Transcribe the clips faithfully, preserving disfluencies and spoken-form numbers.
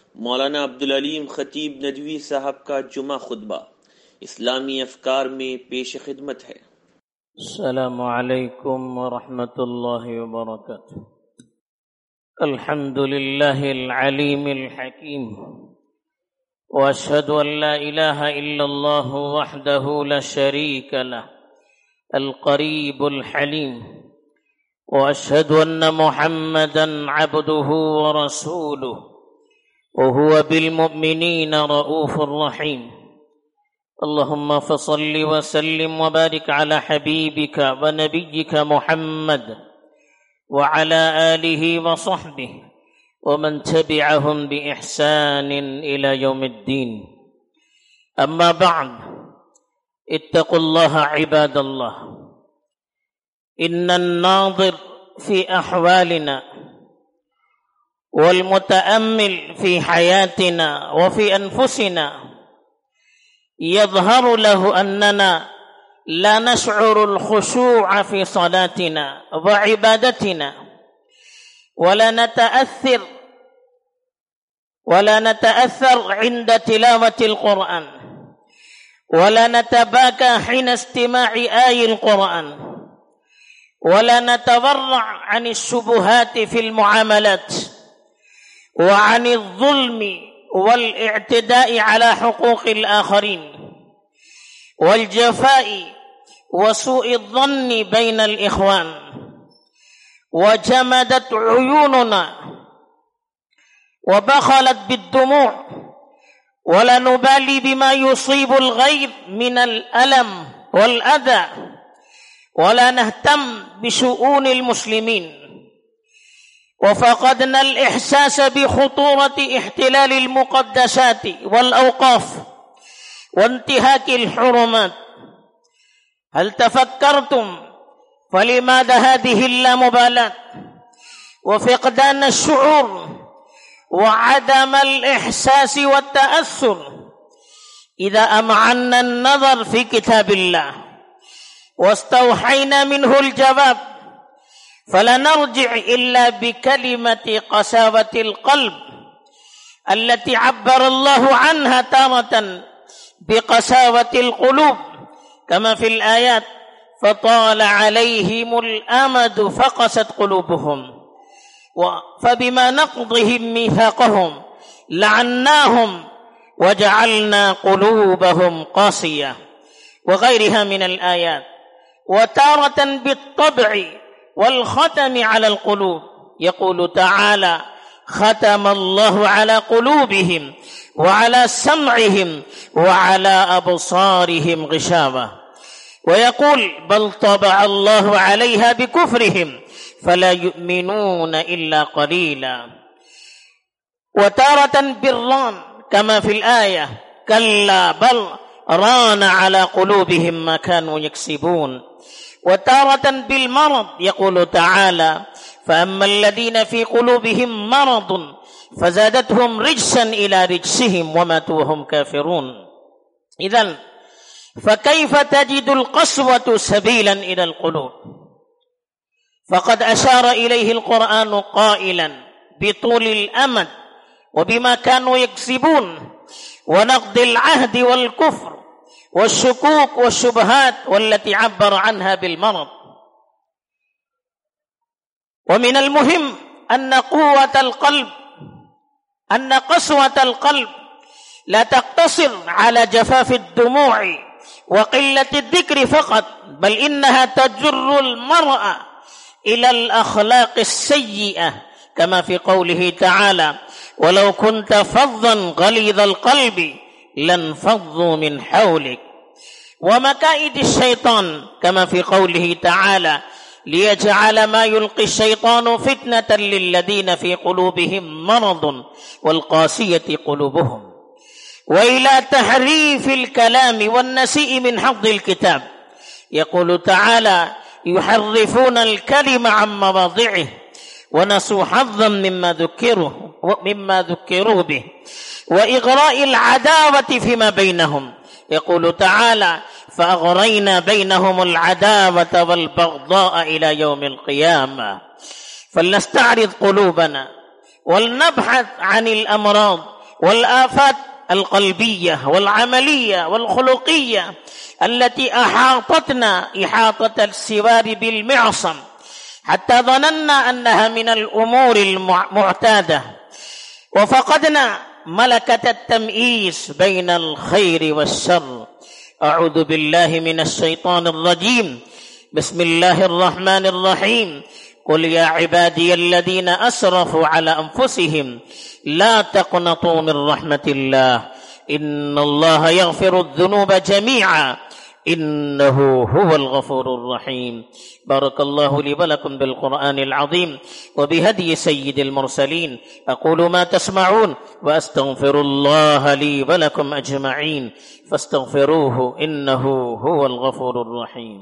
मौलाना अब्दुल अलीम खतीब नदवी साहब का जुमा खुतबा इस्लामी अफकार में पेश खिदमत है। अस्सलामु अलैकुम व रहमतुल्लाहि व बरकातुहू। अल्हम्दुलिल्लाहिल अलीमिल हकीम व अशहदु अन ला इलाहा इल्लल्लाह वहदहू ला शरीका लह अल करीबुल हलीम व अशहदु अन्न मुहम्मदन अब्दुहू व रसूलुहू व हुवा बिल मुमिनीना रऊफुर रहीम। अल्लाहुम्मा फसल्लि व सल्लिम व बारिक अला हबीबिका व नबिय्यिका मुहम्मद व अला आलिहि व सहबिहि व मन तबिअहुम बि इहसानिन इला यौमिद्दीन। अम्मा बअद, इत्तक़ुल्लाह इबादल्लाह। इन्नन नाज़िर फी अहवालिना वल मुतअम्मिल फी हयातिना व फी अनफुसिना यज़हरु लहु अन्नना ला नशउरु अल-खुशूअ फी सलातिना व इबादतिना वला नतअस्सिर वला नतअस्सर इंद तिलावति अल-कुरआन वला नतबाका हिन इस्तिमा'i आयि अल-कुरआन वला नतवर्रा अन अश-शुबुहाति फिल मुआमलात व अन अल-ज़ुल्मि वल-इ'तिदा'i अला हुकूक़ि अल-आखरीन वल-जफ़ा'i व सू'i अल-ज़न्नि बैन अल-इख़वान व जमदत उयूनुना व बख़लत बिद्दुमू' वला नुबाली बिमा युसीबु अल-ग़ैर मिन अल-अलम वल-अज़ा वला नहतम बिशुऊन अल-मुस्लिमीन व फ़क़दना अल-इहसास बिख़ुतूरति इह्तिलाल अल-मुक़द्दसात वल-अवक़ाफ़ व इंतिहाक अल-हुरुमात। हल तफ़क्करतुम फलिमाज़ा हाज़िहि अल-लामुबालात व फ़क़दान अश-शुऊर व अदम अल-इहसास व अत-तअस्सुर इज़ा अमअन्ना अन-नज़र फ़ी किताबिल्लाह वस्तवहैना मिन्हु अल-जवाब फला नरजिअ इल्ला बिकलिमति क़सावति अल-क़ल्ब अल्लती अब्बरा अल्लाहु अन्हा तारतन बिक़सावति अल-क़ुलूब कमा फ़िल आयात फ़ताल अलैहिमुल अमदु फ़क़सत क़ुलूबुहुम फबिमा नक़दिहिम मीसाक़हुम लअन्नाहुम वजअलना क़ुलूबहुम क़ासियah वग़ैरिहा मिनल आयात वतारतन बित्तब'i वल-ख़तमि अलल क़ुलूब यक़ूलु तआला ख़तमल्लाहु अला क़ुलूबिहिम व अला समइहिम व अला अबसारिहिम ग़िशावा व यक़ूल बल तबअल्लाहु अलैहा बिकुफ़्रिहिम फला युमिनून इल्ला क़लीला व तारतन बिर्रान कमा फ़िल आया कल्ला बल रान अला क़ुलूबिहिम मा कानू यक्सिबून व तारतन बिल मरद यक़ूलु तआला फ़अम्मा अल्लज़ीना फ़ी क़ुलूबिहिम मरदुन फ़ज़ादतहुम रिजसन इला रिजसिहिम व मातू व हुम काफ़िरून। इज़न फ़कैफ़ तजिदुल क़स्वतु सबीलन इलल क़ुलूब फ़क़द अशार इलैहि अल-क़ुरआन क़ाइलन बितूलिल अमद व बिमा कानू यक्सिबून व नक़दिल अहद वल कुफ़्र والشكوك والشبهات والتي عبر عنها بالمرض. ومن المهم أن قوة القلب أن قسوة القلب لا تقتصر على جفاف الدموع وقلة الذكر فقط، بل إنها تجر المرء إلى الأخلاق السيئة كما في قوله تعالى ولو كنت فظا غليظ القلب لانفضوا من حولك ومكائد الشيطان كما في قوله تعالى ليجعل ما يلقي الشيطان فتنة للذين في قلوبهم مرض والقاسية قلوبهم وإلى تحريف الكلام والنسيء من حفظ الكتاب. يقول تعالى يحرفون الكلم عن مواضعه ونسوا حظا مما ذكروا مما ذكروا به وإغراء العداوة فيما بينهم. يقول تعالى فأغرينا بينهم العداوة والبغضاء إلى يوم القيامة. فلنستعرض قلوبنا ولنبحث عن الأمراض والآفات القلبية والعملية والخلقية التي أحاطتنا إحاطة السوار بالمعصم حتى ظننا أنها من الأمور المعتادة، وفقدنا ملكة التمييز بين الخير والشر. أعوذ بالله من الشيطان الرجيم. بسم الله الرحمن الرحيم. قل يا عبادي الذين أسرفوا على أنفسهم لا تقنطوا من رحمة الله إن الله يغفر الذنوب جميعا إنه هو الغفور الرحيم. بارك الله لي ولكم بالقرآن العظيم وبهدي سيد المرسلين. أقول ما تسمعون وأستغفر الله لي ولكم أجمعين فاستغفروه إنه هو الغفور الرحيم.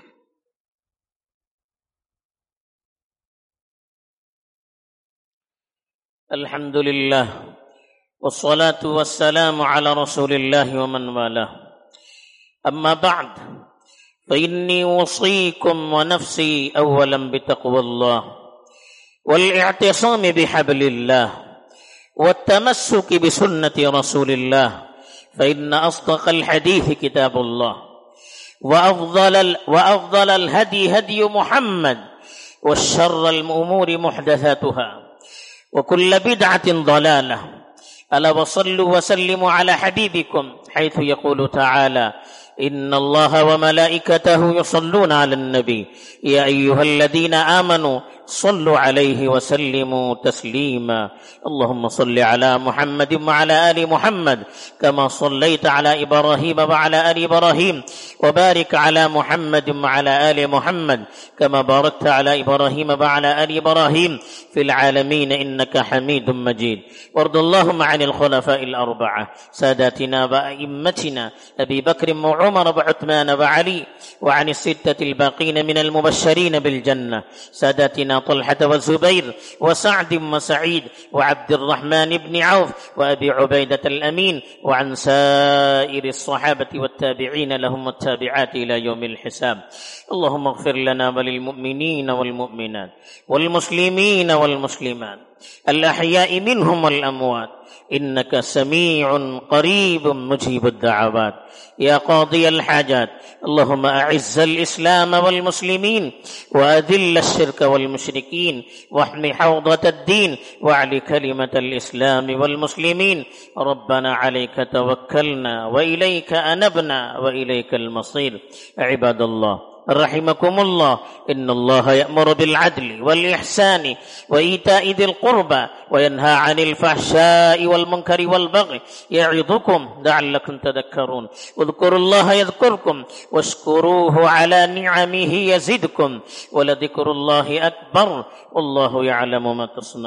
الحمد لله والصلاة والسلام على رسول الله ومن والاه. أما بعد فإني أوصيكم ونفسي أولا بتقوى الله والاعتصام بحبل الله والتمسك بسنة رسول الله، فإن أصدق الحديث كتاب الله وأفضل, وأفضل الهدي هدي محمد والشر الأمور محدثاتها وكل بدعة ضلالة. ألا وصلوا وسلموا على حبيبكم حيث يقول تعالى إن الله وملائكته يصلون على النبي يا أيها الذين آمنوا صلوا عليه وسلموا تسليما. اللهم صل على محمد وعلى آل محمد كما صليت على إبراهيم وعلى آل إبراهيم، وبارك على محمد وعلى آل محمد كما باركت على إبراهيم وعلى آل إبراهيم في العالمين إنك حميد مجيد. وارض اللهم عن الخلفاء الأربعة ساداتنا وأئمتنا أبي بكر وعمر وعثمان وعلي، وعن الستة الباقين من المبشرين بالجنة ساداتنا طلحة والزبير وسعد وسعيد وعبد الرحمن بن عوف وأبي عبيدة الأمين، وعن سائر الصحابة والتابعين لهم والتابعات إلى يوم الحساب. اللهم اغفر لنا وللمؤمنين والمؤمنات والمسلمين والمسلمات الأحياء منهم والأموات إنك سميع قريب مجيب الدعوات يا قاضي الحاجات. اللهم أعز الإسلام والمسلمين وأذل الشرك والمشركين واحم حوضة الدين واعل كلمة الإسلام والمسلمين. ربنا عليك توكلنا وإليك أنبنا وإليك المصير. عباد الله رحمكم الله، إن الله يأمر بالعدل والإحسان وإيتاء ذي القربى وينهى عن الفحشاء والمنكر والبغي يعظكم لعلكم تذكرون. اذكروا الله يذكركم واشكروه على نعمه يزدكم ولذكر الله أكبر والله يعلم ما تصنعون.